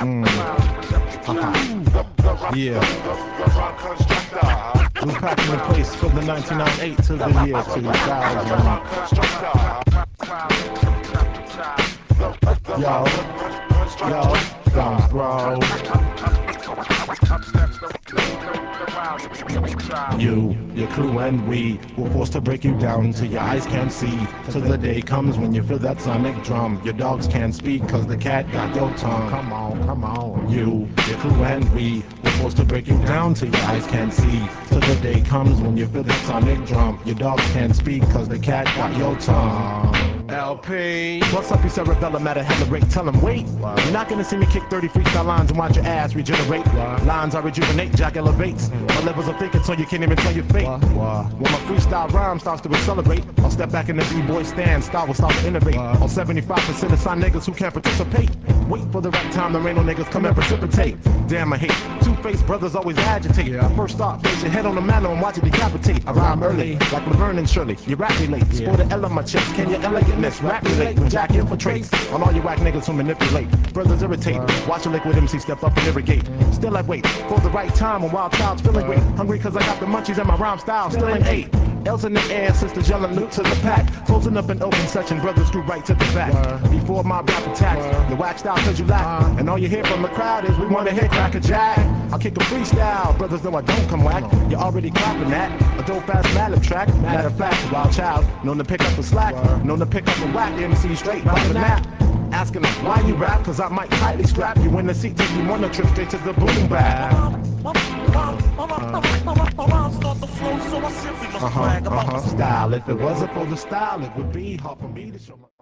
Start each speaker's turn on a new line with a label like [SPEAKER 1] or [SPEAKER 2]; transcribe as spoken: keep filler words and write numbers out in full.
[SPEAKER 1] Mm. Uh-huh. Yeah. We're packing the place for the nineteen ninety-eight to the year two thousand. Yo, yo, don't throw. You, your crew and we were forced to break you down till your eyes can't see. Till the day comes when you feel that sonic drum. Your dogs can't speak cause the cat got your tongue. Come on, come on. You, your crew and we were forced to break you down till your eyes can't see. Till the day comes when you feel that sonic drum. Your dogs can't speak cause the cat got your tongue. L P. What's up, you cerebellum at a hella rate? Tell him wait. Wow. You're not gonna see me kick thirty freestyle lines and watch your ass regenerate. Wow. Lines I rejuvenate, Jack elevates. Mm-hmm. My levels of thinking so you can't even tell your fate. Wow. Wow. When my freestyle rhyme starts to accelerate, I'll step back in the B-boy stand, style will start to innovate. Wow. All seventy-five percent of sign niggas who can't participate. Wait for the right time, the rain on niggas come and precipitate. Damn, I hate two-faced brothers always agitate. Yeah. First off, place your head on the mantle and watch it decapitate. I rhyme early, like Laverne and Shirley. You rap me late, sport the L on my chest. Can you elegantness rap me late when Jack infiltrates? On all you whack niggas who manipulate. Brothers irritate, watch a liquid M C step up and irrigate. Still I wait for the right time when Wild Child's feeling great. Hungry cause I got the munchies and my rhyme style still ain't eight. L's in the air, sisters yelling loot to the pack. Closing up an open session, brothers grew right to the back. Before my rap attacks, you waxed out cause you lack. And all you hear from the crowd is we wanna hear Cracker Jack. I'll kick a freestyle, brothers know I don't come whack. You already clapping that, a dope ass mallet track. Matter of fact, Wild Child, known to pick up the slack. Known to pick up a whack M C straight by the nap. Asking them why you rap, cause I might tightly strap you in the seat till you wanna trip straight to the boom bap. Uh-huh, uh-huh, style. If it wasn't for the style, it would be hard for me to show my